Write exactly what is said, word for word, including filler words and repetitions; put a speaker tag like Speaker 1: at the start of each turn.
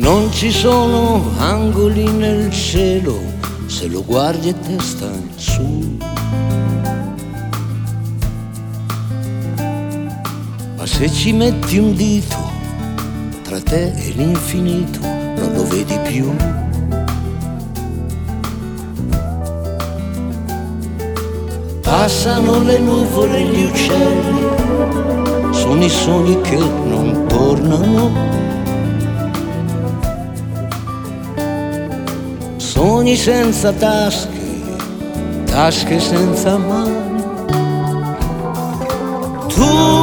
Speaker 1: Non ci sono angoli nel cielo se lo guardi a testa in su. Ma se ci metti un dito tra te e l'infinito non lo vedi più. Passano le nuvole e gli uccelli, sono i sogni che non tornano. Sogni senza tasche, tasche senza mani. Tu